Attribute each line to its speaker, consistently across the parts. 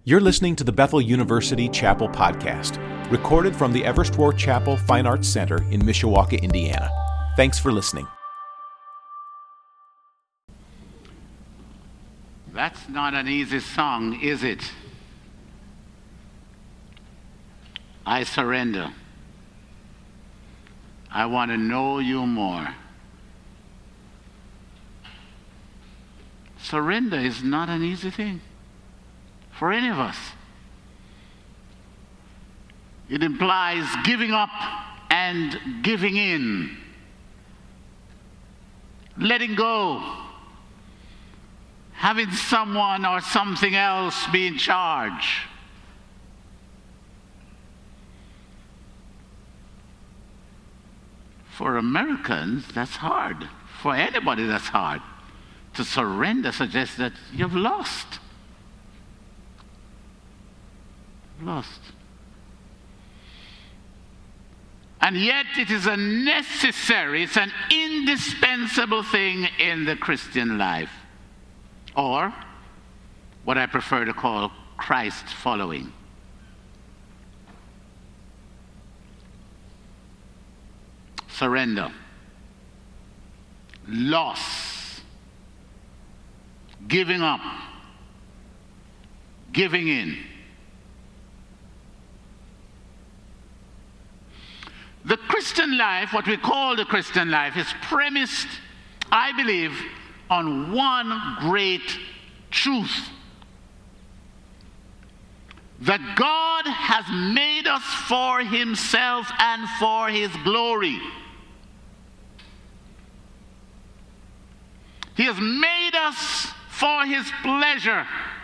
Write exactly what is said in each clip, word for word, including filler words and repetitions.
Speaker 1: You're listening to the Bethel University Chapel Podcast, recorded from the Everest Roar Chapel Fine Arts Center in Mishawaka, Indiana. Thanks for listening.
Speaker 2: That's not an easy song, is it? I surrender. I want to know you more. Surrender is not an easy thing for any of us. It implies giving up and giving in, letting go, having someone or something else be in charge. For Americans, that's hard. For anybody, that's hard. To surrender suggests that you've lost. Lost. And yet it is a necessary, it's an indispensable thing in the Christian life. Or what I prefer to call Christ following. Surrender. Loss. Giving up. Giving in. The Christian life, what we call the Christian life, is premised, I believe, on one great truth. That God has made us for himself and for his glory. He has made us for his pleasure.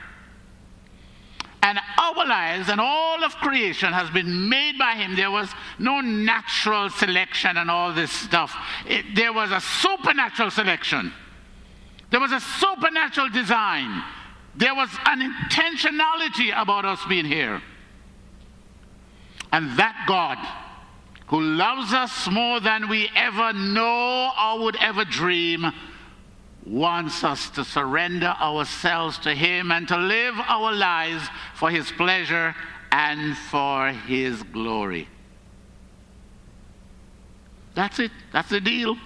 Speaker 2: And our lives and all of creation has been made by him. There was no natural selection and all this stuff. It, there was a supernatural selection. There was a supernatural design. There was an intentionality about us being here. And that God, who loves us more than we ever know or would ever dream, wants us to surrender ourselves to him and to live our lives for his pleasure and for his glory. That's it. That's the deal.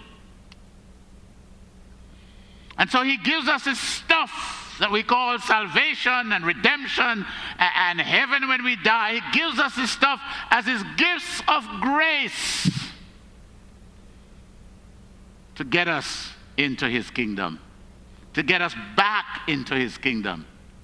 Speaker 2: And so he gives us this stuff that we call salvation and redemption and heaven when we die. He gives us this stuff as his gifts of grace to get us into his kingdom, to get us back into his kingdom.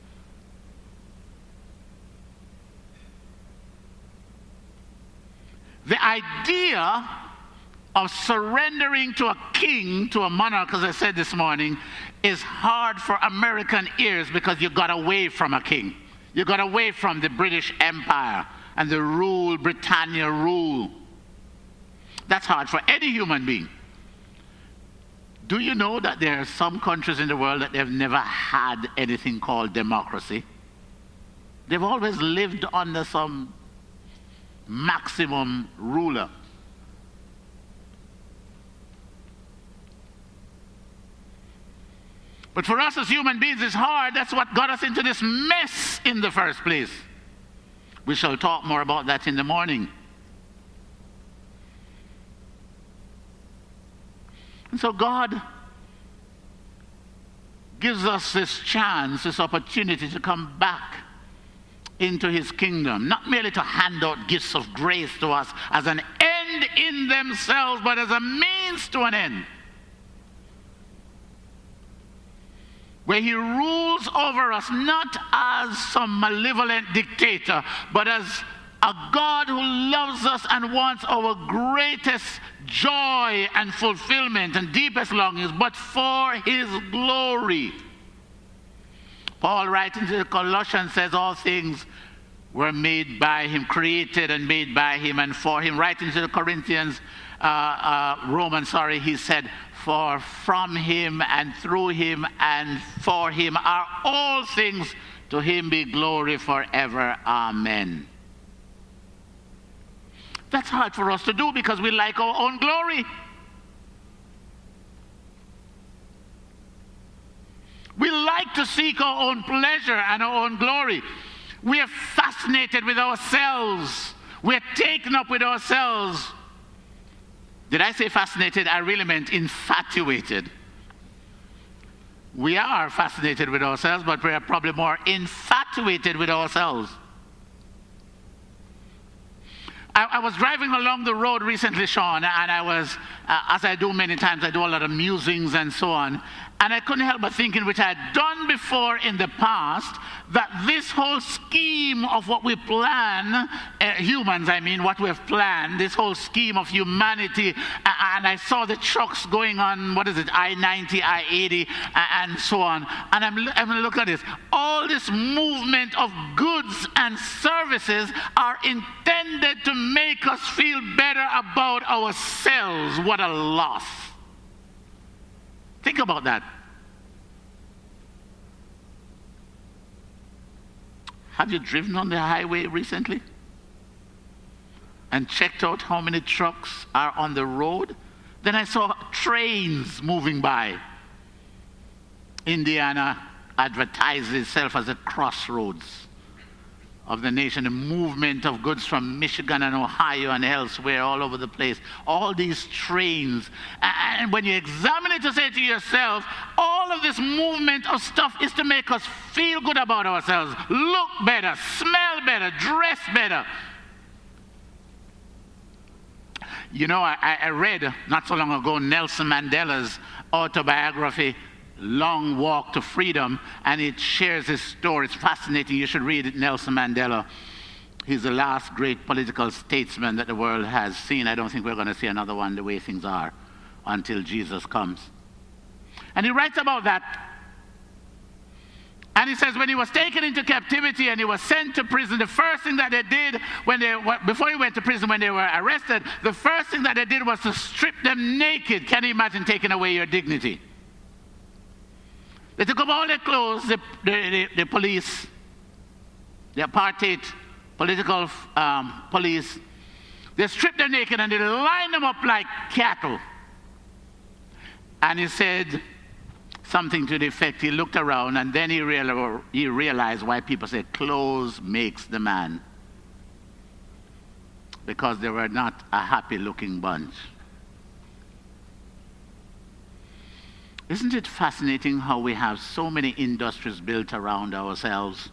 Speaker 2: The idea of surrendering to a king, to a monarch, as I said this morning, is hard for American ears because you got away from a king. You got away from the British Empire and the rule, Britannia rule. That's hard for any human being. Do you know that there are some countries in the world that they've never had anything called democracy? They've always lived under some maximum ruler. But for us as human beings, it's hard. That's what got us into this mess in the first place. We shall talk more about that in the morning. And so God gives us this chance, this opportunity to come back into his kingdom, not merely to hand out gifts of grace to us as an end in themselves, but as a means to an end, where he rules over us not as some malevolent dictator, but as a God who loves us and wants our greatest joy and fulfillment and deepest longings, but for his glory. Paul, writing to the Colossians, says all things were made by him, created and made by him and for him. Writing to the Corinthians, uh, uh, Romans, sorry, he said, for from him and through him and for him are all things, to him be glory forever. Amen. That's hard for us to do because we like our own glory. We like to seek our own pleasure and our own glory. We are fascinated with ourselves. We are taken up with ourselves. Did I say fascinated? I really meant infatuated. We are fascinated with ourselves, but we are probably more infatuated with ourselves. I, I was driving along the road recently, Sean, and I was, uh, as I do many times, I do a lot of musings and so on, and I couldn't help but thinking, which I had done before in the past, that this whole scheme of what we plan, uh, humans, I mean, what we have planned, this whole scheme of humanity, uh, and I saw the trucks going on, what is it, I ninety, I eighty, uh, and so on, and I'm, I'm look at this. All this movement of goods and services are intended to make us feel better about ourselves. What a loss. Think about that. Have you driven on the highway recently and checked out how many trucks are on the road? Then I saw trains moving by. Indiana advertises itself as a crossroads of the nation, a movement of goods from Michigan and Ohio and elsewhere all over the place. All these trains. And when you examine it, to say to yourself, all of this movement of stuff is to make us feel good about ourselves, look better, smell better, dress better. You know, I, I read not so long ago Nelson Mandela's autobiography, Long Walk to Freedom, and it shares his story. It's fascinating. You should read it. Nelson Mandela. He's the last great political statesman that the world has seen. I don't think we're going to see another one the way things are until Jesus comes. And he writes about that. And he says when he was taken into captivity and he was sent to prison, the first thing that they did when they before he went to prison, when they were arrested, the first thing that they did was to strip them naked. Can you imagine taking away your dignity? They took up all their clothes, the, the, the, the police, the apartheid political um, police. They stripped them naked and they lined them up like cattle. And he said something to the effect, he looked around and then he, real, he realized why people say clothes makes the man. Because they were not a happy looking bunch. Isn't it fascinating how we have so many industries built around ourselves?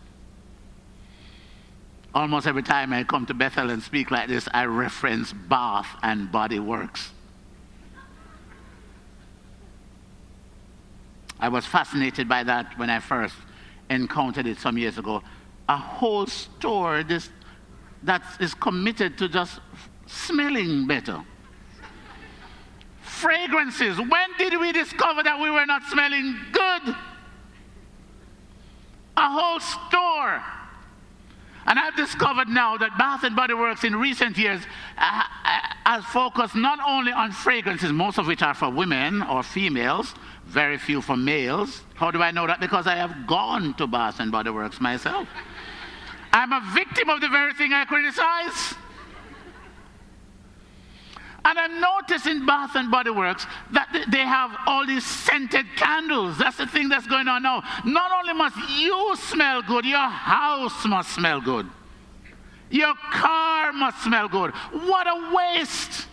Speaker 2: Almost every time I come to Bethel and speak like this, I reference Bath and Body Works. I was fascinated by that when I first encountered it some years ago. A whole store this, that is committed to just smelling better. Fragrances. When did we discover that we were not smelling good? A whole store. And I've discovered now that Bath and Body Works in recent years uh, has focused not only on fragrances, most of which are for women or females, very few for males. How do I know that? Because I have gone to Bath and Body Works myself. I'm a victim of the very thing I criticize. And I've noticed in Bath and Body Works that they have all these scented candles. That's the thing that's going on now. Not only must you smell good, your house must smell good. Your car must smell good. What a waste.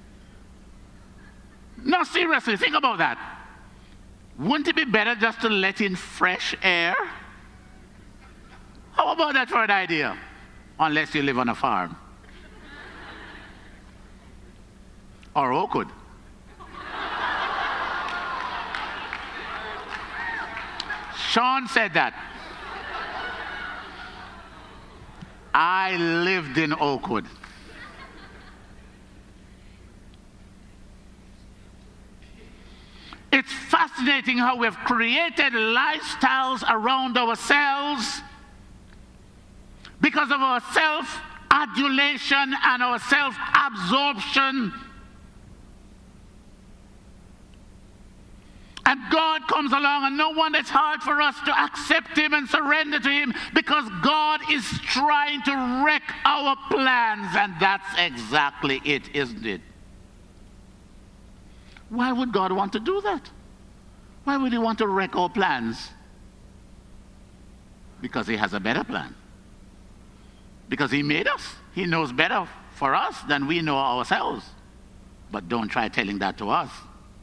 Speaker 2: No, seriously, think about that. Wouldn't it be better just to let in fresh air? How about that for an idea? Unless you live on a farm. Or Oakwood. Sean said that. I lived in Oakwood. It's fascinating how we've created lifestyles around ourselves because of our self-adulation and our self-absorption. And God comes along, and no wonder it's hard for us to accept him and surrender to him, because God is trying to wreck our plans, and that's exactly it, isn't it? Why would God want to do that? Why would he want to wreck our plans? Because he has a better plan. because he made us. He knows better for us than we know ourselves. But don't try telling that to us.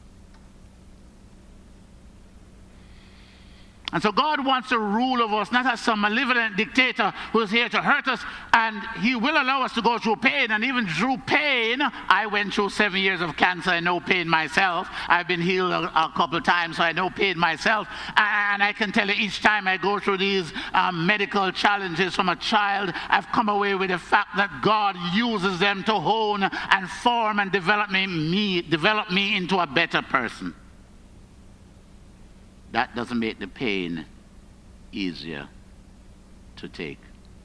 Speaker 2: And so God wants to rule over us, not as some malevolent dictator who is here to hurt us, and he will allow us to go through pain. And even through pain, I went through seven years of cancer. I know pain myself. I've been healed a, a couple of times, so I know pain myself. And I can tell you, each time I go through these um, medical challenges from a child, I've come away with the fact that God uses them to hone and form and develop me, me, develop me into a better person. That doesn't make the pain easier to take.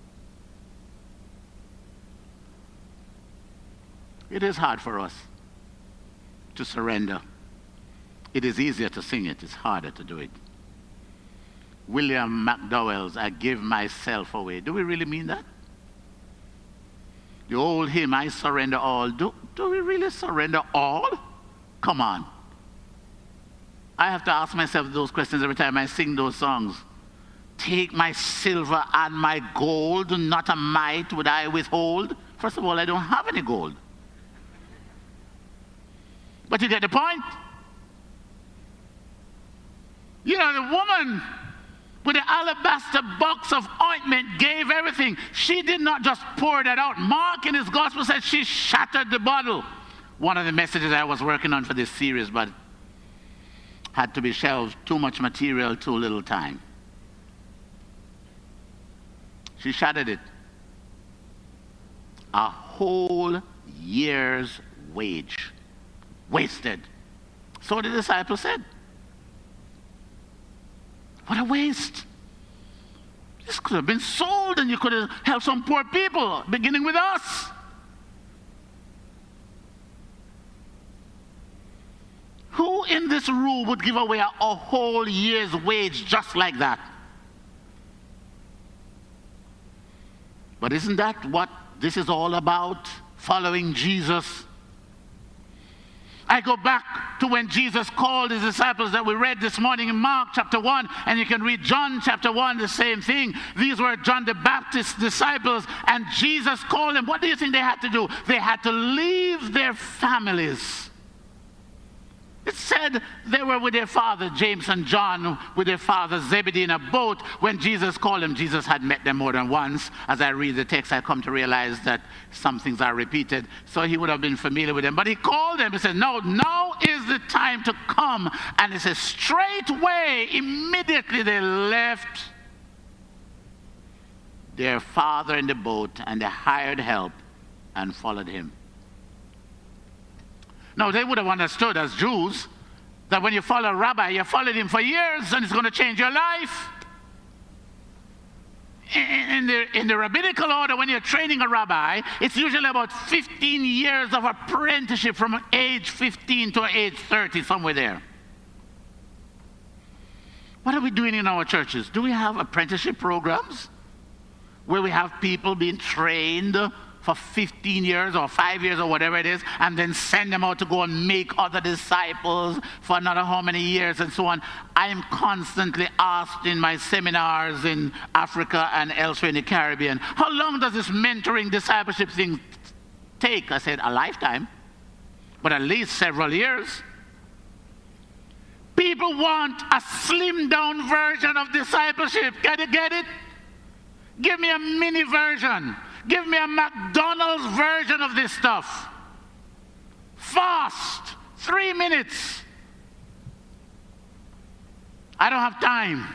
Speaker 2: It is hard for us to surrender. It is easier to sing it. It's harder to do it. William McDowell's I Give Myself Away. Do we really mean that? The old hymn, I surrender all. Do, do we really surrender all? Come on. I have to ask myself those questions every time I sing those songs. Take my silver and my gold, not a mite would I withhold. First of all, I don't have any gold. But you get the point? You know, the woman with the alabaster box of ointment gave everything. She did not just pour that out. Mark in his gospel said she shattered the bottle. One of the messages I was working on for this series, but had to be shelved. Too much material, too little time. She shattered it. A whole year's wage wasted. So the disciples said. What a waste. This could have been sold and you could have helped some poor people, beginning with us. Who in this room would give away a, a whole year's wage just like that? But isn't that what this is all about? Following Jesus. I go back to when Jesus called his disciples that we read this morning in Mark chapter one, and you can read John chapter one, the same thing. These were John the Baptist's disciples, and Jesus called them. What do you think they had to do? They had to leave their families. It said they were with their father, James and John, with their father Zebedee in a boat. When Jesus called them, Jesus had met them more than once. As I read the text, I come to realize that some things are repeated. So he would have been familiar with them. But he called them. He said, no, now is the time to come. And he says, straightway, immediately they left their father in the boat, and they hired help and followed him. Now, they would have understood as Jews that when you follow a rabbi, you followed him for years and it's going to change your life. In the, in the rabbinical order, when you're training a rabbi, it's usually about fifteen years of apprenticeship from age fifteen to age thirty, somewhere there. What are we doing in our churches? Do we have apprenticeship programs where we have people being trained for fifteen years or five years or whatever it is, and then send them out to go and make other disciples for another how many years and so on? I am constantly asked in my seminars in Africa and elsewhere in the Caribbean, how long does this mentoring discipleship thing take? I said, a lifetime, but at least several years. People want a slimmed down version of discipleship. Can you get it? Give me a mini version. Give me a McDonald's version of this stuff. Fast. Three minutes. I don't have time.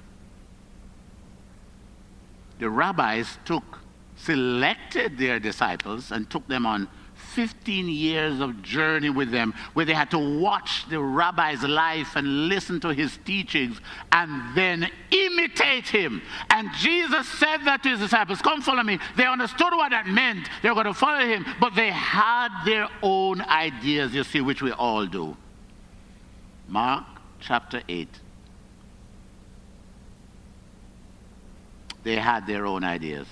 Speaker 2: The rabbis took, selected their disciples and took them on fifteen years of journey with them, where they had to watch the rabbi's life and listen to his teachings and then imitate him. And Jesus said that to his disciples, come follow me. They understood what that meant. They were going to follow him, but they had their own ideas, you see, which we all do. Mark chapter eight. They had their own ideas.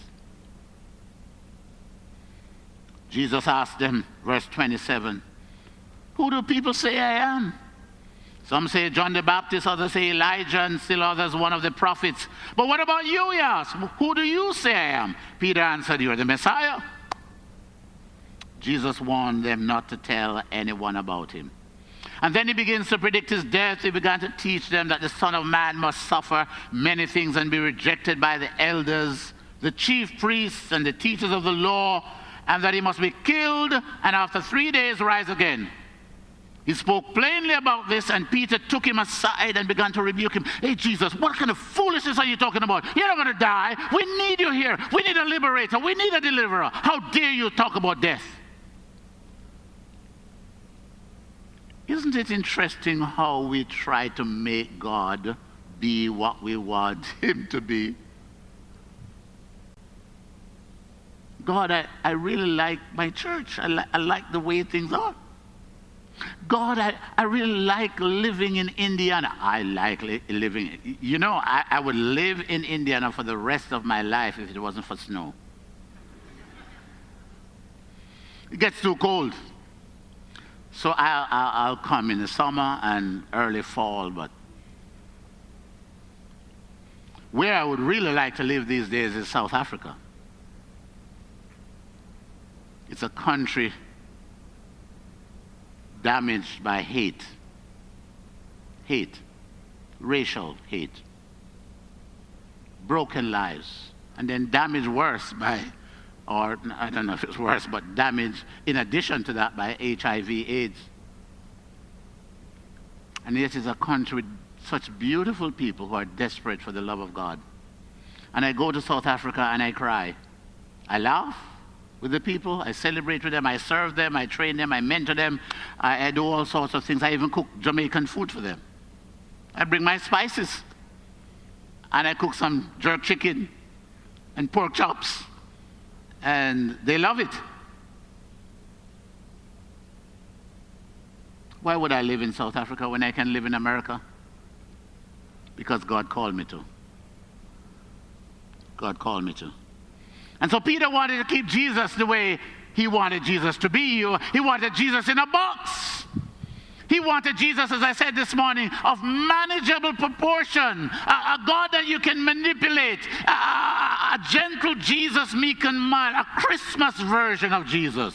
Speaker 2: Jesus asked them, verse twenty-seven, who do people say I am? Some say John the Baptist, others say Elijah, and still others one of the prophets. But what about you, he asked? Who do you say I am? Peter answered, you are the Messiah. Jesus warned them not to tell anyone about him. And then he begins to predict his death. He began to teach them that the Son of Man must suffer many things and be rejected by the elders, the chief priests, and the teachers of the law, and that he must be killed and after three days rise again. He spoke plainly about this, and Peter took him aside and began to rebuke him. Hey, Jesus, what kind of foolishness are you talking about? You're not going to die. We need you here. We need a liberator. We need a deliverer. How dare you talk about death? Isn't it interesting how we try to make God be what we want him to be? God, I, I really like my church. I, li I like the way things are. God, I, I really like living in Indiana. I like li living. You know, I, I would live in Indiana for the rest of my life if it wasn't for snow. It gets too cold. So I'll, I'll, I'll come in the summer and early fall, but where I would really like to live these days is South Africa. It's a country damaged by hate, hate, racial hate, broken lives, and then damaged worse by, or I don't know if it's worse, but damaged in addition to that by H I V AIDS. And yet it's a country with such beautiful people who are desperate for the love of God. And I go to South Africa and I cry. I laugh with the people, I celebrate with them, I serve them, I train them, I mentor them, I, I do all sorts of things. I even cook Jamaican food for them. I bring my spices, and I cook some jerk chicken and pork chops, and they love it. Why would I live in South Africa when I can live in America? Because God called me to. God called me to. And so Peter wanted to keep Jesus the way he wanted Jesus to be. He wanted Jesus in a box. He wanted Jesus, as I said this morning, of manageable proportion, a, a God that you can manipulate, a, a, a gentle Jesus, meek and mild, a Christmas version of Jesus.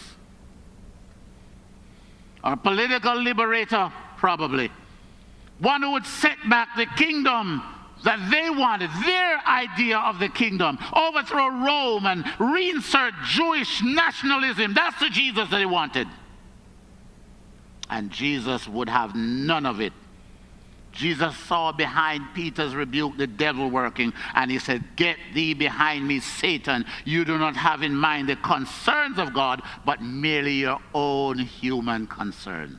Speaker 2: Or a political liberator, probably. One who would set back the kingdom that they wanted, their idea of the kingdom, overthrow Rome and reinsert Jewish nationalism. That's the Jesus that they wanted. And Jesus would have none of it. Jesus saw behind Peter's rebuke the devil working, and he said, "Get thee behind me, Satan. You do not have in mind the concerns of God, but merely your own human concerns."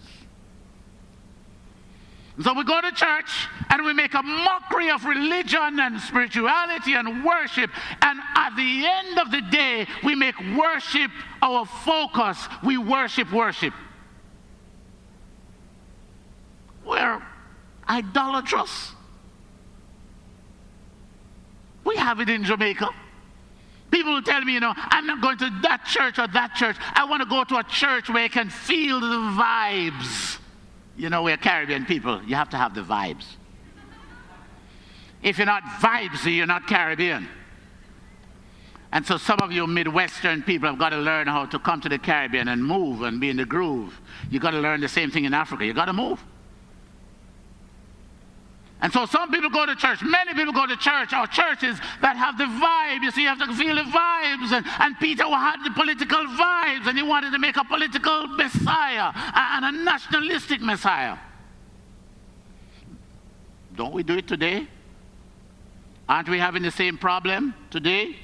Speaker 2: So we go to church and we make a mockery of religion and spirituality and worship, and at the end of the day we make worship our focus. We worship worship. We're idolatrous. We have it in Jamaica. People will tell me, you know, I'm not going to that church or that church. I want to go to a church where I can feel the vibes. You know, we're Caribbean people. You have to have the vibes. If you're not vibesy, you're not Caribbean. And so some of you Midwestern people have got to learn how to come to the Caribbean and move and be in the groove. You've got to learn the same thing in Africa. You've got to move. And so some people go to church, many people go to church or churches that have the vibe. You see, you have to feel the vibes. And, and Peter had the political vibes, and he wanted to make a political Messiah and a nationalistic Messiah. Don't we do it today? Aren't we having the same problem today?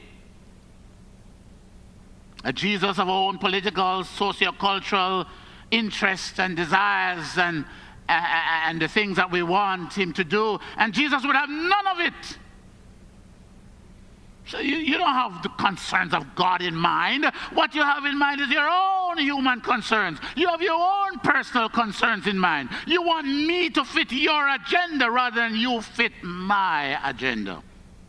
Speaker 2: A Jesus of our own political, socio-cultural interests and desires and and the things that we want him to do, and Jesus would have none of it. So you, you don't have the concerns of God in mind. What you have in mind is your own human concerns. You have your own personal concerns in mind. You want me to fit your agenda rather than you fit my agenda.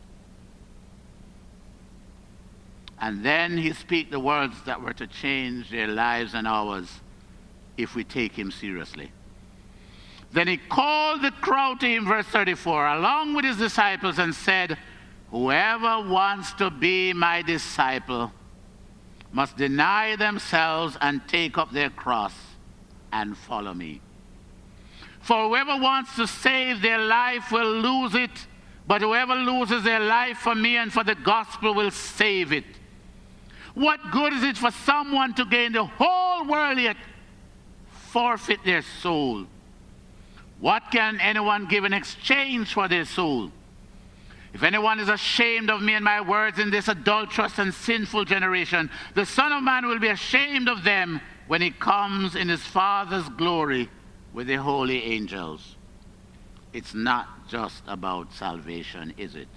Speaker 2: And then he speaks the words that were to change their lives and ours if we take him seriously. Then he called the crowd to him, verse thirty-four, along with his disciples, and said, whoever wants to be my disciple must deny themselves and take up their cross and follow me. For whoever wants to save their life will lose it, but whoever loses their life for me and for the gospel will save it. What good is it for someone to gain the whole world yet forfeit their soul? What can anyone give in exchange for their soul? If anyone is ashamed of me and my words in this adulterous and sinful generation, the Son of Man will be ashamed of them when he comes in his Father's glory with the holy angels. It's not just about salvation, is it?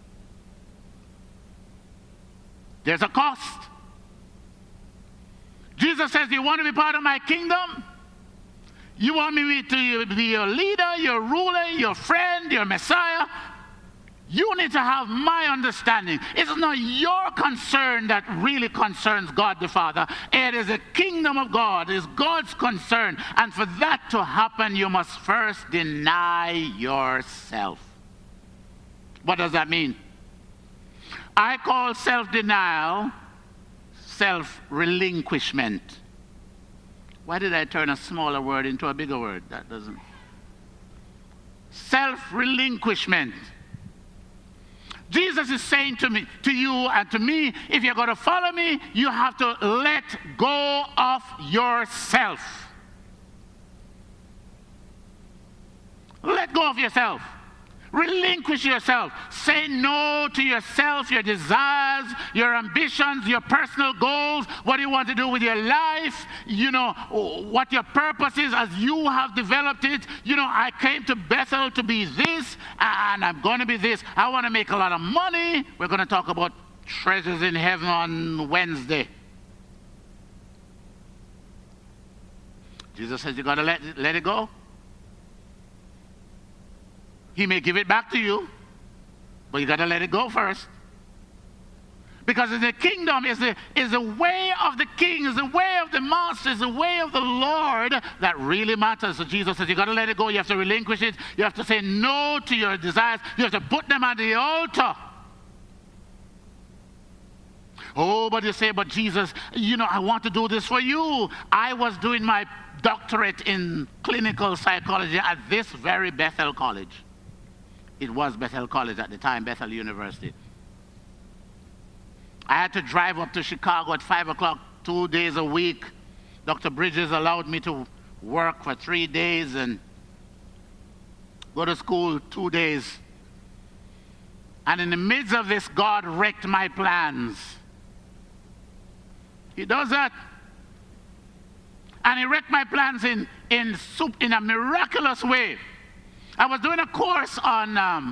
Speaker 2: There's a cost. Jesus says, you want to be part of my kingdom? You want me to be your leader, your ruler, your friend, your Messiah? You need to have my understanding. It's not your concern that really concerns God the Father. It is the kingdom of God. It is God's concern. And for that to happen, you must first deny yourself. What does that mean? I call self-denial self-relinquishment. Why did I turn a smaller word into a bigger word? That doesn't. Self-relinquishment. Jesus is saying to me, to you and to me, if you're going to follow me, you have to let go of yourself. Let go of yourself. Relinquish yourself. Say no to yourself, your desires, your ambitions, your personal goals, what you want to do with your life, you know, what your purpose is as you have developed it. You know, I came to Bethel to be this, and I'm going to be this. I want to make a lot of money. We're going to talk about treasures in heaven on Wednesday. Jesus says you got to let, let it go. He may give it back to you, but you got to let it go first. Because in the kingdom is the, is the way of the king, is the way of the master, is the way of the Lord that really matters. So Jesus says you got to let it go. You have to relinquish it. You have to say no to your desires. You have to put them on the altar. Oh, but you say, but Jesus, you know, I want to do this for you. I was doing my doctorate in clinical psychology at this very Bethel College. It was Bethel College at the time, Bethel University. I had to drive up to Chicago at five o'clock two days a week. Doctor Bridges allowed me to work for three days and go to school two days. And in the midst of this, God wrecked my plans. He does that. And he wrecked my plans in, in, in a miraculous way. I was doing a course on um,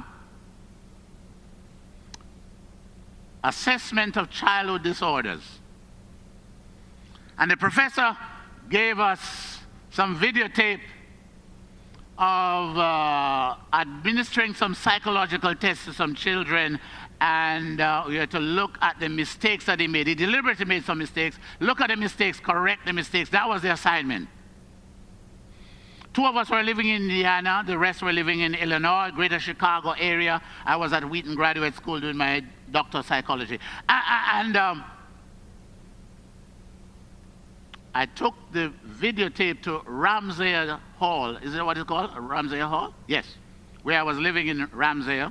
Speaker 2: assessment of childhood disorders. And the professor gave us some videotape of uh, administering some psychological tests to some children, and uh, we had to look at the mistakes that he made. He deliberately made some mistakes. Look at the mistakes, correct the mistakes. That was the assignment. Two of us were living in Indiana. The rest were living in Illinois, greater Chicago area. I was at Wheaton Graduate School doing my doctor of psychology. And um, I took the videotape to Ramsey Hall. Is that what it's called? Ramsey Hall? Yes. Where I was living in Ramsey.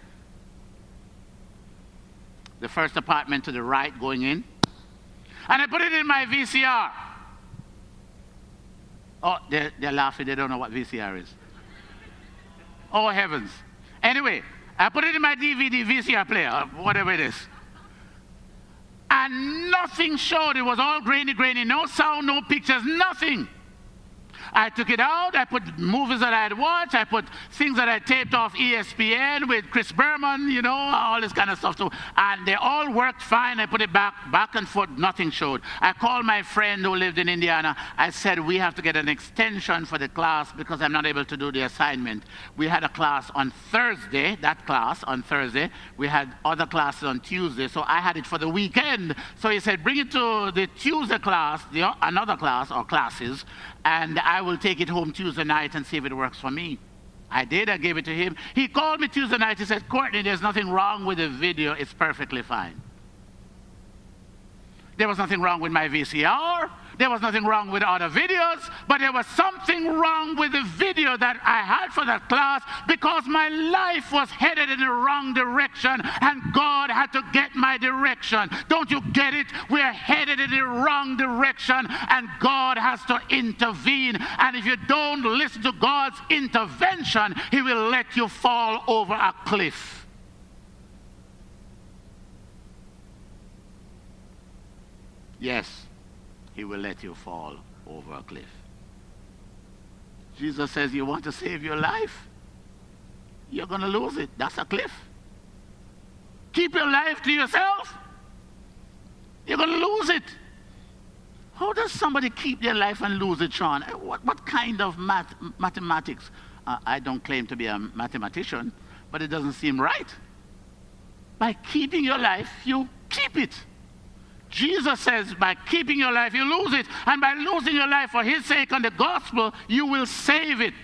Speaker 2: The first apartment to the right going in. And I put it in my V C R. Oh, they're, they're laughing. They don't know what V C R is. Oh, heavens. Anyway, I put it in my D V D, V C R player, whatever it is. And nothing showed. It was all grainy, grainy. No sound, no pictures, nothing. I took it out. I put movies that I had watched. I put things that I taped off E S P N with Chris Berman, you know, all this kind of stuff too. And they all worked fine. I put it back, back and forth. Nothing showed. I called my friend who lived in Indiana. I said, we have to get an extension for the class because I'm not able to do the assignment. We had a class on Thursday, that class on Thursday. We had other classes on Tuesday. So I had it for the weekend. So he said, bring it to the Tuesday class, the, another class or classes, and I will take it home Tuesday night and see if it works for me. I did. I gave it to him. He called me Tuesday night. He said, Courtney, there's nothing wrong with the video. It's perfectly fine. There was nothing wrong with my V C R. There was nothing wrong with other videos. But there was something wrong with the video that I had for that class, because my life was headed in the wrong direction and God had to get my direction. Don't you get it? We're headed in the wrong direction and God has to intervene. And if you don't listen to God's intervention, He will let you fall over a cliff. Yes, He will let you fall over a cliff. Jesus says, you want to save your life? You're going to lose it. That's a cliff. Keep your life to yourself. You're going to lose it. How does somebody keep their life and lose it, Sean? What, what kind of math, mathematics? Uh, I don't claim to be a mathematician, but it doesn't seem right. By keeping your life, you keep it. Jesus says, by keeping your life, you lose it. And by losing your life for His sake on the gospel, you will save it.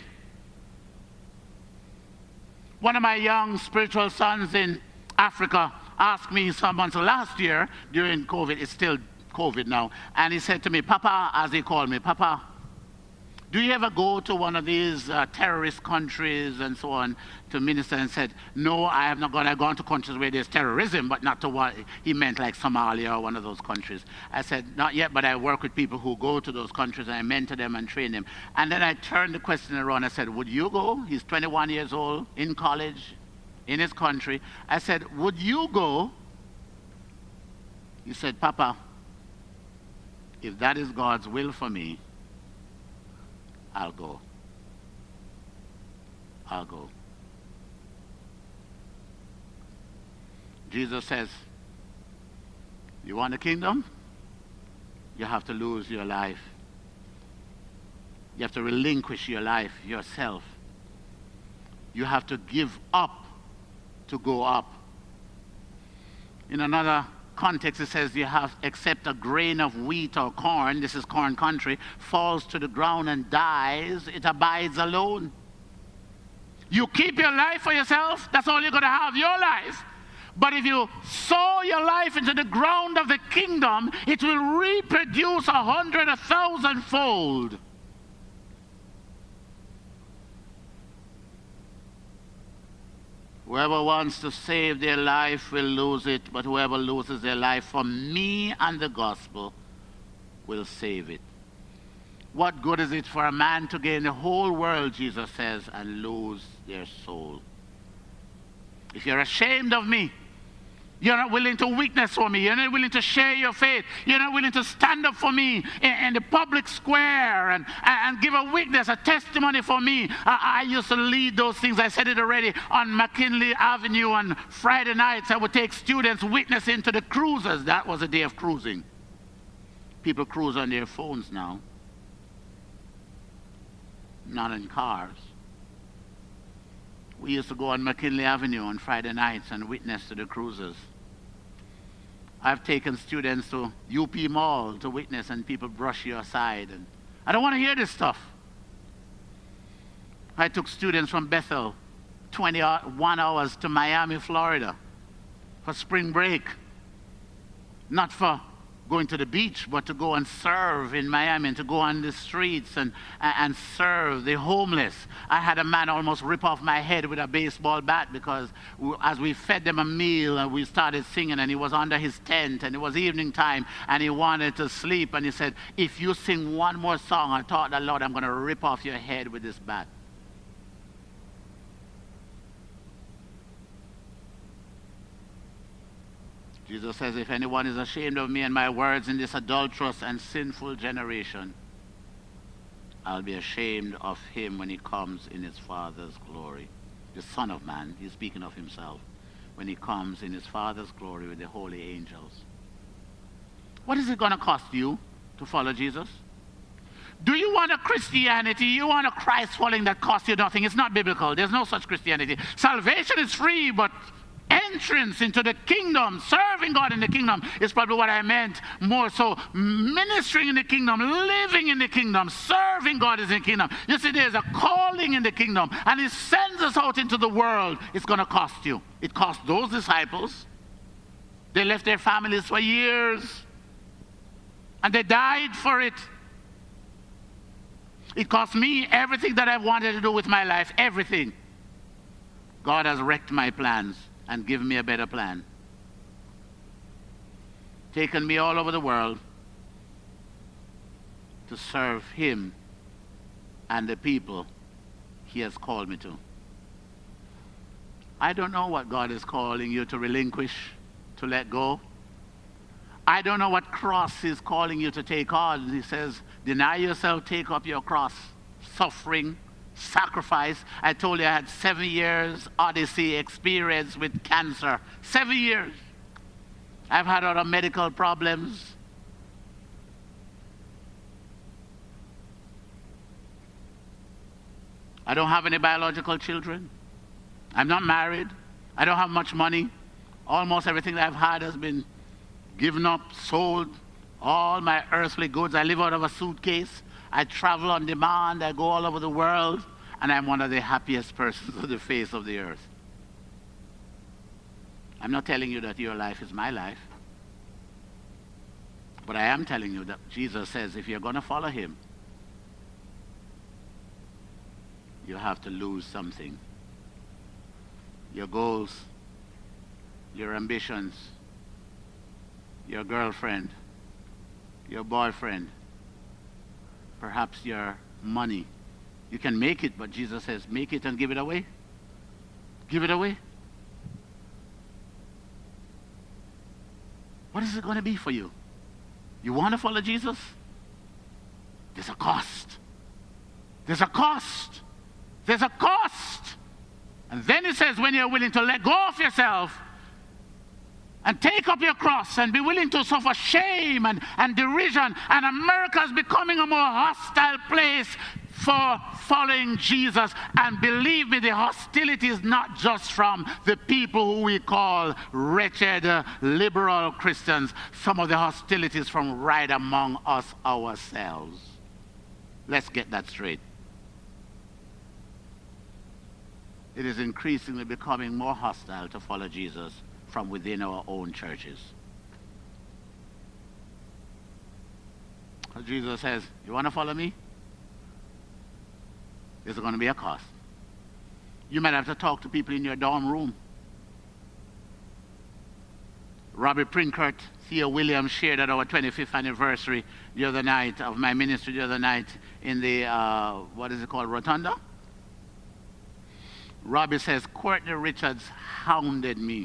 Speaker 2: One of my young spiritual sons in Africa asked me some months last year during COVID, it's still COVID now, and he said to me, Papa, as he called me, Papa, do you ever go to one of these uh, terrorist countries and so on to minister? And said, no, I have not gone. I've gone to countries where there's terrorism, but not to what he meant, like Somalia or one of those countries. I said, not yet, but I work with people who go to those countries and I mentor them and train them. And then I turned the question around. I said, would you go? He's twenty-one years old, in college, in his country. I said, would you go? He said, Papa, if that is God's will for me, I'll go. I'll go. Jesus says, you want the kingdom? You have to lose your life. You have to relinquish your life, yourself. You have to give up to go up. In another context, it says you have, except a grain of wheat or corn, this is corn country, falls to the ground and dies, it abides alone. You keep your life for yourself, that's all you're going to have, your life. But if you sow your life into the ground of the kingdom, it will reproduce a hundred, a thousand fold. Whoever wants to save their life will lose it, but whoever loses their life for me and the gospel will save it. What good is it for a man to gain the whole world, Jesus says, and lose their soul? If you're ashamed of me, you're not willing to witness for me, you're not willing to share your faith, you're not willing to stand up for me in, in the public square and, and give a witness, a testimony for me. I, I used to lead those things, I said it already, on McKinley Avenue on Friday nights. I would take students witnessing to the cruisers. That was a day of cruising. People cruise on their phones now, not in cars. We used to go on McKinley Avenue on Friday nights and witness to the cruisers. I've taken students to U P Mall to witness, and people brush you aside. And I don't want to hear this stuff. I took students from Bethel, twenty-one hours to Miami, Florida, for spring break. Not for going to the beach, but to go and serve in Miami and to go on the streets and, and serve the homeless. I had a man almost rip off my head with a baseball bat because we, as we fed them a meal and we started singing, and he was under his tent and it was evening time and he wanted to sleep, and he said, if you sing one more song, I thought the Lord, I'm going to rip off your head with this bat. Jesus says, if anyone is ashamed of me and my words in this adulterous and sinful generation, I'll be ashamed of him when he comes in his Father's glory. The Son of Man, he's speaking of himself, when he comes in his Father's glory with the holy angels. What is it going to cost you to follow Jesus? Do you want a Christianity, you want a Christ following that costs you nothing? It's not biblical. There's no such Christianity. Salvation is free, but entrance into the kingdom, serving God in the kingdom is probably what I meant more so. Ministering in the kingdom, living in the kingdom, serving God in the kingdom. You see, there's a calling in the kingdom, and He sends us out into the world. It's going to cost you. It cost those disciples. They left their families for years, and they died for it. It cost me everything that I've wanted to do with my life, everything. God has wrecked my plans and given me a better plan. Taken me all over the world to serve Him and the people He has called me to. I don't know what God is calling you to relinquish, to let go. I don't know what cross He's calling you to take on. He says, deny yourself, take up your cross. Suffering, sacrifice. I told you I had seven years odyssey experience with cancer. Seven years. I've had other medical problems. I don't have any biological children. I'm not married. I don't have much money. Almost everything that I've had has been given up, sold. All my earthly goods. I live out of a suitcase. I travel on demand. I go all over the world. And I'm one of the happiest persons on the face of the earth. I'm not telling you that your life is my life. But I am telling you that Jesus says if you're going to follow Him, you have to lose something. Your goals, your ambitions, your girlfriend, your boyfriend, perhaps your money. You can make it, but Jesus says, make it and give it away. Give it away. What is it going to be for you? You want to follow Jesus? There's a cost. There's a cost. There's a cost. And then He says, when you're willing to let go of yourself and take up your cross and be willing to suffer shame and, and derision, and America is becoming a more hostile place for following Jesus. And believe me, the hostility is not just from the people who we call wretched uh, liberal Christians. Some of the hostility is from right among us ourselves. Let's get that straight. It is increasingly becoming more hostile to follow Jesus from within our own churches. Jesus says, you want to follow me? There's going to be a cost. You might have to talk to people in your dorm room. Robbie Prinkert, Theo Williams shared at our twenty-fifth anniversary the other night of my ministry the other night in the, uh, what is it called, Rotunda? Robbie says, Courtney Richards hounded me.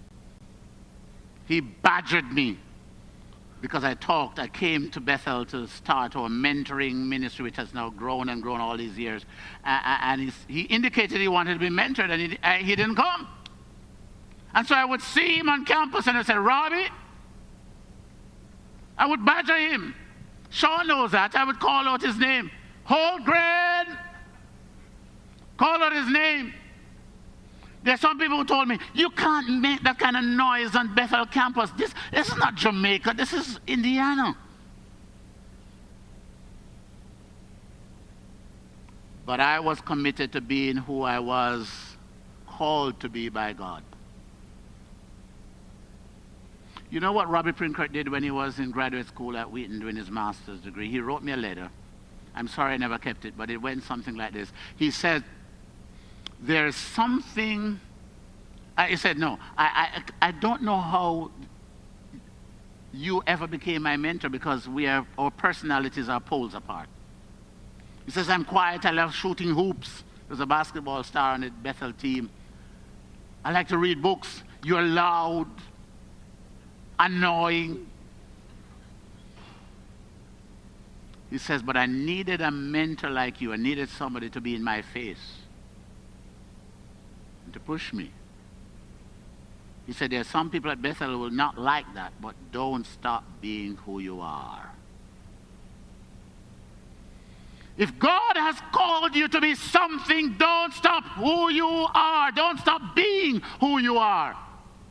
Speaker 2: He badgered me because I talked. I came to Bethel to start our mentoring ministry, which has now grown and grown all these years. Uh, and he indicated he wanted to be mentored, and he, uh, he didn't come. And so I would see him on campus, and I said, Robbie, I would badger him. Sean knows that. I would call out his name. Holgren! Call out his name. There are some people who told me, you can't make that kind of noise on Bethel campus. This, this is not Jamaica. This is Indiana. But I was committed to being who I was called to be by God. You know what Robbie Prinkert did when he was in graduate school at Wheaton doing his master's degree? He wrote me a letter. I'm sorry I never kept it, but it went something like this. He said, there's something, uh, he said, no, I, I, I don't know how you ever became my mentor because we are, our personalities are poles apart. He says, I'm quiet, I love shooting hoops. There's a basketball star on the Bethel team. I like to read books. You're loud, annoying. He says, but I needed a mentor like you. I needed somebody to be in my face and to push me. He said, there are some people at Bethel who will not like that, but don't stop being who you are. If God has called you to be something, don't stop who you are. Don't stop being who you are.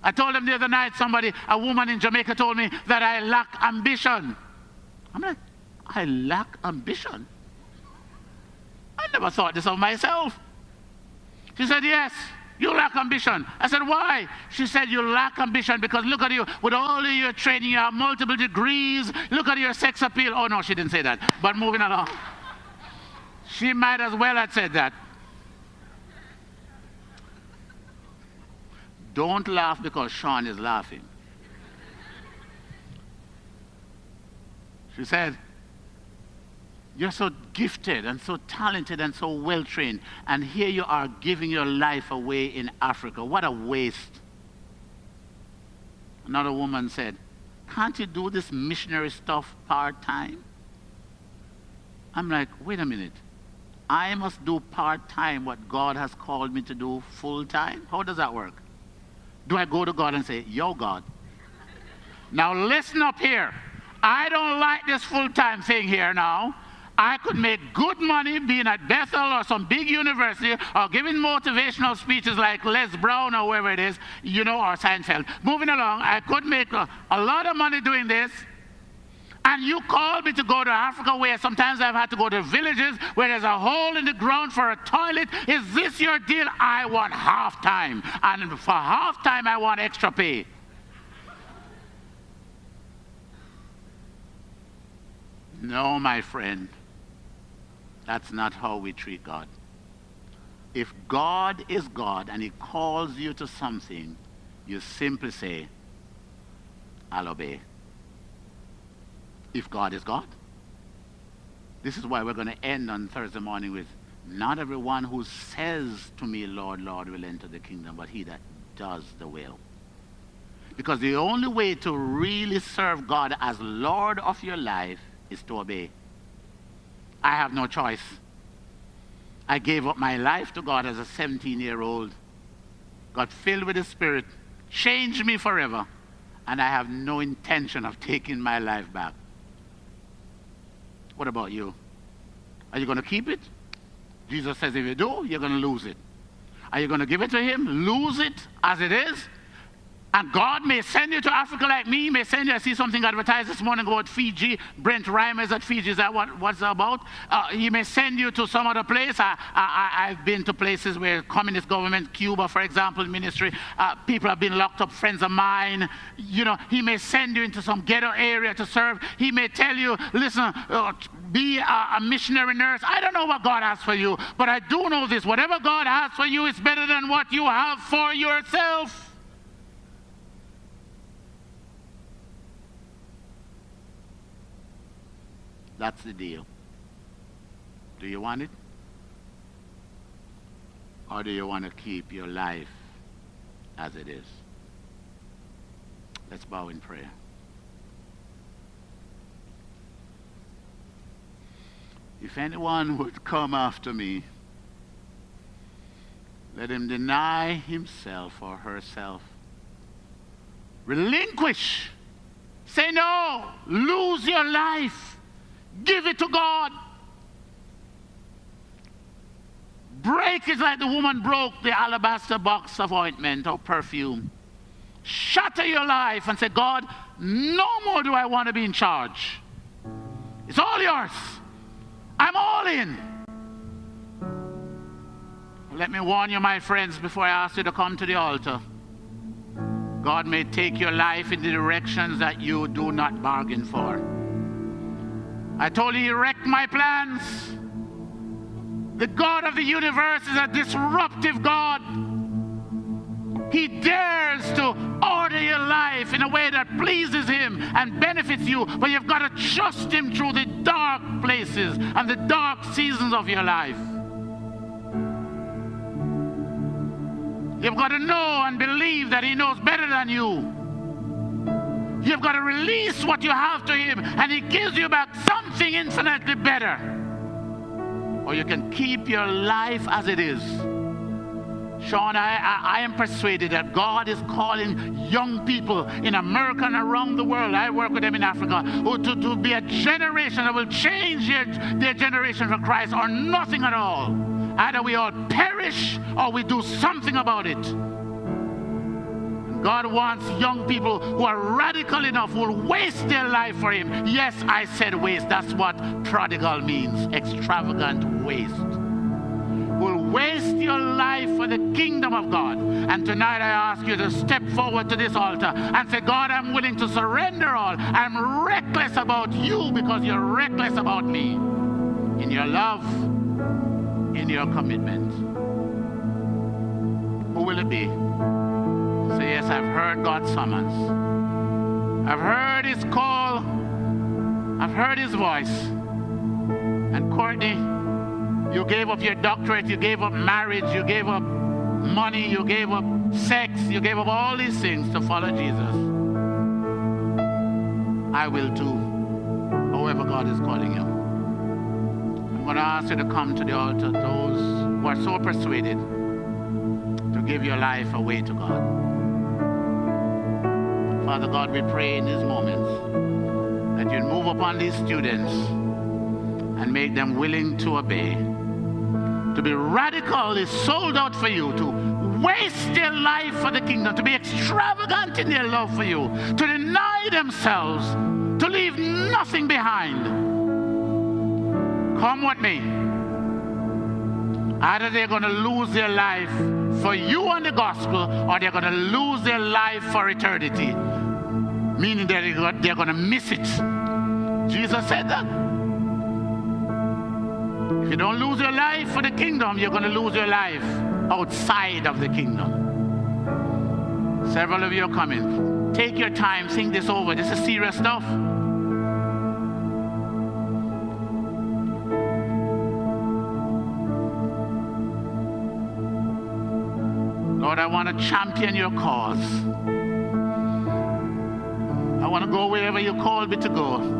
Speaker 2: I told them the other night, somebody, a woman in Jamaica told me that I lack ambition. I'm like, I lack ambition? I never thought this of myself. She said, yes, you lack ambition. I said, why? She said, you lack ambition because look at you, with all of your training, you have multiple degrees, look at your sex appeal. Oh, no, she didn't say that, but moving along. She might as well have said that. Don't laugh because Sean is laughing. She said, you're so gifted and so talented and so well-trained, and here you are giving your life away in Africa. What a waste. Another woman said, can't you do this missionary stuff part-time? I'm like, wait a minute. I must do part-time what God has called me to do full-time? How does that work? Do I go to God and say, yo, God, now listen up here. I don't like this full-time thing here now. I could make good money being at Bethel or some big university or giving motivational speeches like Les Brown or whoever it is, you know, or Seinfeld. Moving along, I could make a, a lot of money doing this. And you called me to go to Africa where sometimes I've had to go to villages where there's a hole in the ground for a toilet. Is this your deal? I want half time. And for half time, I want extra pay. No, my friend. That's not how we treat God. If God is God and he calls you to something, you simply say, I'll obey. If God is God. This is why we're going to end on Thursday morning with, not everyone who says to me, Lord, Lord, will enter the kingdom, but he that does the will. Because the only way to really serve God as Lord of your life is to obey. I have no choice. I gave up my life to God as a seventeen-year-old. Got filled with the Spirit, changed me forever, and I have no intention of taking my life back. What about you? Are you going to keep it? Jesus says if you do, you're going to lose it. Are you going to give it to him? Lose it as it is? And God may send you to Africa like me, may send you, I see something advertised this morning about Fiji. Brent Reimer is at Fiji, is that what, what's it about? Uh, he may send you to some other place. I, I, I've been to places where communist government, Cuba, for example, ministry, uh, people have been locked up, friends of mine. You know, he may send you into some ghetto area to serve. He may tell you, listen, uh, be a, a missionary nurse. I don't know what God has for you, but I do know this. Whatever God has for you is better than what you have for yourself. That's the deal. Do you want it? Or do you want to keep your life as it is? Let's bow in prayer. If anyone would come after me, let him deny himself or herself. Relinquish. Say no. Lose your life. Give it to God. Break it like the woman broke the alabaster box of ointment or perfume. Shatter your life and say, God, no more do I want to be in charge. It's all yours. I'm all in. Let me warn you, my friends, before I ask you to come to the altar. God may take your life in the directions that you do not bargain for. I told you he wrecked my plans. The God of the universe is a disruptive God. He dares to order your life in a way that pleases him and benefits you, but you've got to trust him through the dark places and the dark seasons of your life. You've got to know and believe that he knows better than you. You've got to release what you have to him, and he gives you back something infinitely better. Or you can keep your life as it is. Sean, I, I, I am persuaded that God is calling young people in America and around the world, I work with them in Africa, who, to, to be a generation that will change their, their generation for Christ, or nothing at all. Either we all perish or we do something about it. God wants young people who are radical enough, who will waste their life for him. Yes, I said waste. That's what prodigal means, extravagant waste. Will waste your life for the kingdom of God. And tonight I ask you to step forward to this altar and say, God, I'm willing to surrender all. I'm reckless about you because you're reckless about me. In your love, in your commitment. Who will it be? Say, yes, I've heard God's summons. I've heard his call. I've heard his voice. And Courtney, you gave up your doctorate, you gave up marriage, you gave up money, you gave up sex, you gave up all these things to follow Jesus. I will too, however God is calling you. I'm going to ask you to come to the altar, those who are so persuaded to give your life away to God. Father God, we pray in these moments that you'd move upon these students and make them willing to obey, to be radically sold out for you, to waste their life for the kingdom, to be extravagant in their love for you, to deny themselves, to leave nothing behind. Come with me. Either they're going to lose their life for you and the gospel, or they're going to lose their life for eternity, meaning that they're going to miss it. Jesus said that. If you don't lose your life for the kingdom, you're going to lose your life outside of the kingdom. Several of you are coming. Take your time, think this over. This is serious stuff. Lord, I want to champion your cause. I want to go wherever you called me to go.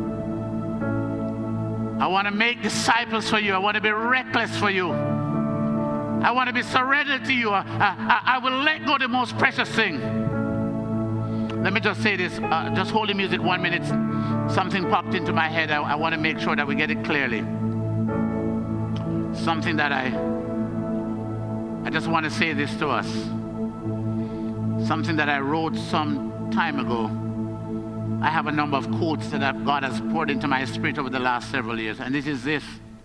Speaker 2: I want to make disciples for you. I want to be reckless for you. I want to be surrendered to you. I, I, I will let go of the most precious thing. Let me just say this. Uh, just hold the music one minute. Something popped into my head. I, I want to make sure that we get it clearly. Something that I, I just want to say this to us. Something that I wrote some time ago. I have a number of quotes that God has poured into my spirit over the last several years. And this is this.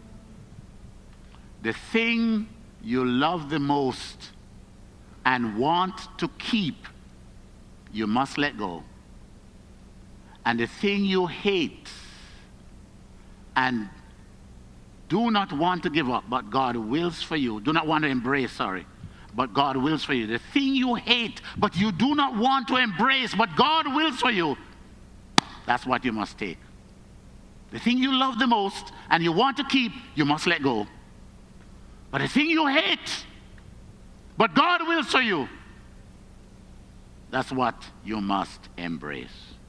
Speaker 2: The thing you love the most and want to keep, you must let go. And the thing you hate and do not want to give up, but God wills for you, do not want to embrace, sorry, but God wills for you. The thing you hate, but you do not want to embrace, but God wills for you, that's what you must take. The thing you love the most and you want to keep, you must let go. But the thing you hate, but God wills for you, that's what you must embrace.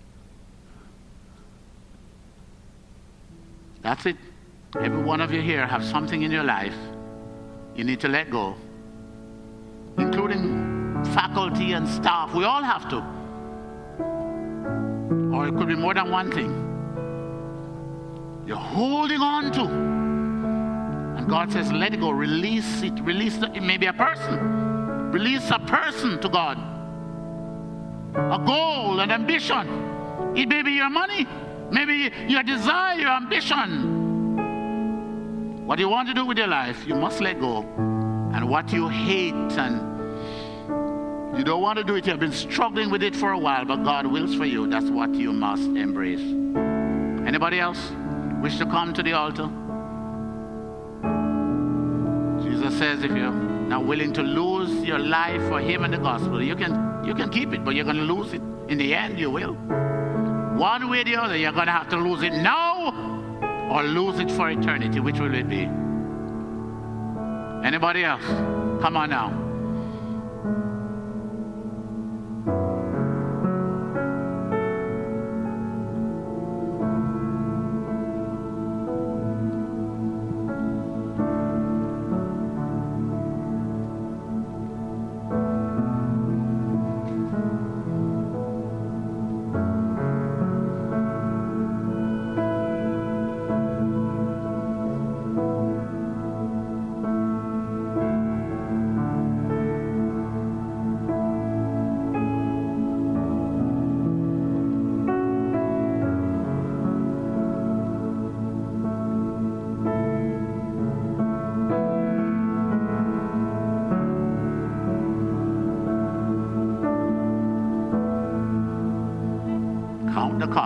Speaker 2: That's it. Every one of you here have something in your life you need to let go, including faculty and staff. We all have to. Or it could be more than one thing you're holding on to. And God says, let it go. Release it. Release it. It may be a person. Release a person to God. A goal, an ambition. It may be your money. Maybe your desire, your ambition. What you want to do with your life, you must let go. And what you hate and you don't want to do it, you have been struggling with it for a while, but God wills for you. That's what you must embrace. Anybody else wish to come to the altar? Jesus says if you're not willing to lose your life for him and the gospel, you can, you can keep it, but you're going to lose it. In the end, you will. One way or the other, you're going to have to lose it now or lose it for eternity. Which will it be? Anybody else? Come on now.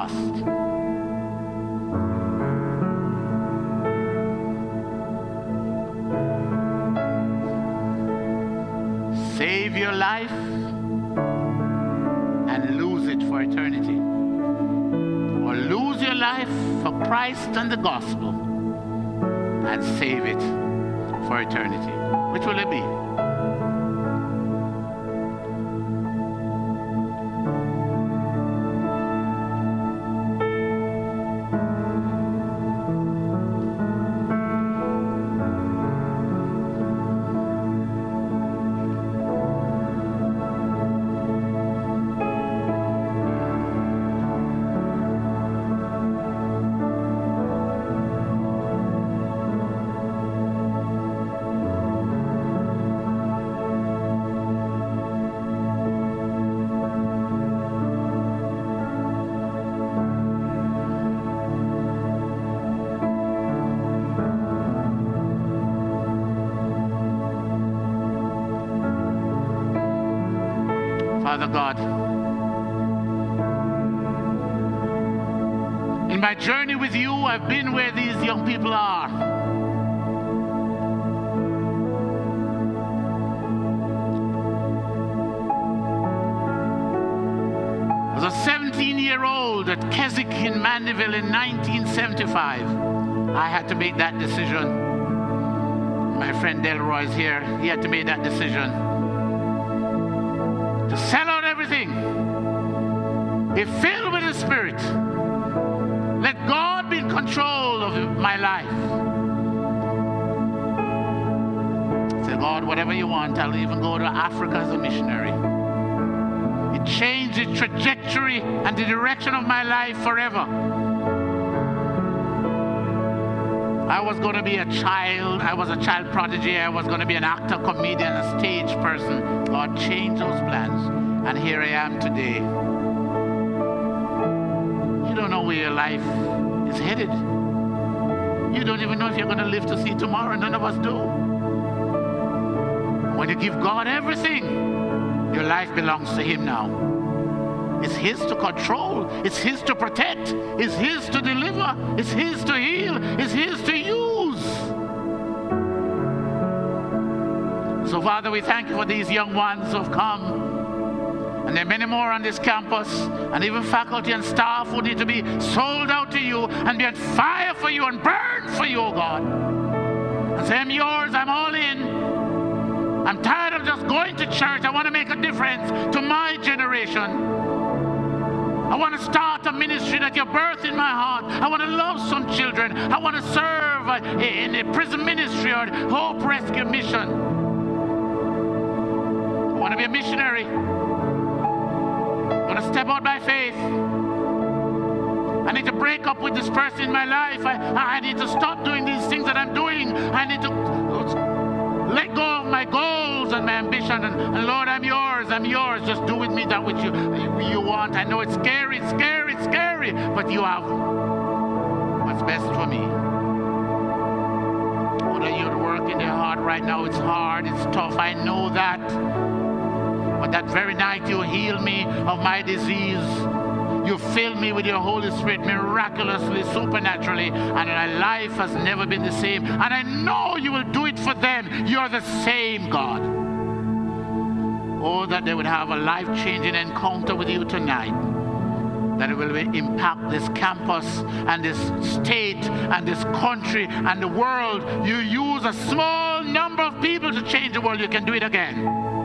Speaker 2: lost. Save your life and lose it for eternity. Or lose your life for Christ and the gospel and save it for eternity. Which will it be? Father God, in my journey with you, I've been where these young people are. As a seventeen-year-old at Keswick in Mandeville in nineteen seventy-five, I had to make that decision. My friend Delroy is here. He had to make that decision. To sell out everything, be filled with the Spirit. Let God be in control of my life. Say, God, whatever you want, I'll even go to Africa as a missionary. It changed the trajectory and the direction of my life forever. I was going to be a child. I was a child prodigy. I was going to be an actor, comedian, a stage person. God changed those plans. And here I am today. You don't know where your life is headed. You don't even know if you're going to live to see tomorrow. None of us do. When you give God everything, your life belongs to Him now. It's His to control. It's His to protect. It's His to deliver. It's His to heal. It's His to use. So, Father, we thank you for these young ones who have come. And there are many more on this campus, and even faculty and staff who need to be sold out to you and be on fire for you and burn for you, oh God. And say, I'm yours. I'm all in. I'm tired of just going to church. I want to make a difference to my generation. I want to start a ministry that you birthed in my heart. I want to love some children. I want to serve in a prison ministry or Hope Rescue Mission. I want to be a missionary. I want to step out by faith. I need to break up with this person in my life. I, I need to stop doing these things that I'm doing. I need to let go of my goals and my ambition. And, and Lord, I'm yours. I'm yours. Just do with me that which you, you want. I know it's scary, it's scary, it's scary, but you have what's best for me. What are you working in your heart right now? It's hard, it's tough. I know that. But that very night you healed me of my disease. You filled me with your Holy Spirit miraculously, supernaturally, and my life has never been the same. And I know you will do it for them. You're the same God. Oh, that they would have a life-changing encounter with you tonight. That it will impact this campus and this state and this country and the world. You use a small number of people to change the world. You can do it again.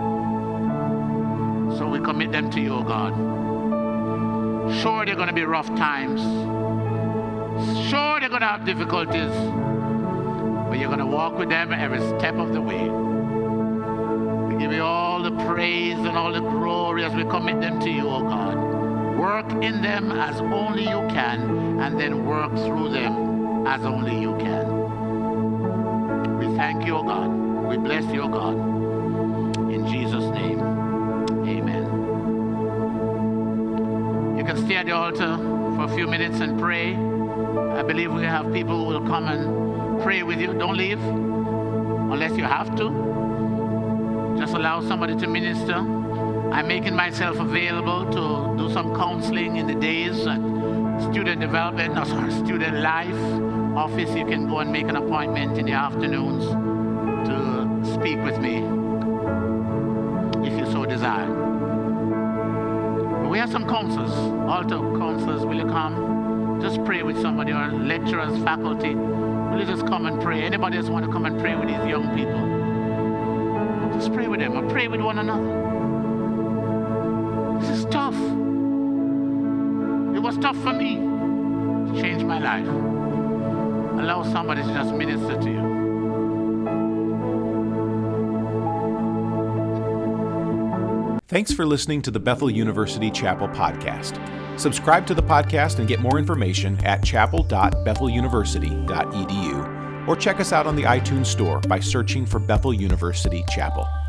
Speaker 2: So we commit them to you, oh God. Sure, they're going to be rough times. Sure, they're going to have difficulties. But you're going to walk with them every step of the way. We give you all the praise and all the glory as we commit them to you, oh God. Work in them as only you can, and then work through them as only you can. We thank you, oh God. We bless you, oh God. In Jesus' name, amen. You can stay at the altar for a few minutes and pray. I believe we have people who will come and pray with you. Don't leave unless you have to. Just allow somebody to minister. I'm making myself available to do some counseling in the days that student development, no, sorry, student life office. You can go and make an appointment in the afternoons to speak with me if you so desire. But we have some counselors, altar counselors. Will you come? Just pray with somebody, or lecturers, faculty. Will you just come and pray? Anybody else want to come and pray with these young people? Just pray with them, or pray with one another. This is tough. It was tough for me. It changed my life. Allow somebody to just minister to you.
Speaker 1: Thanks for listening to the Bethel University Chapel podcast. Subscribe to the podcast and get more information at chapel dot bethel university dot e d u, or check us out on the iTunes Store by searching for Bethel University Chapel.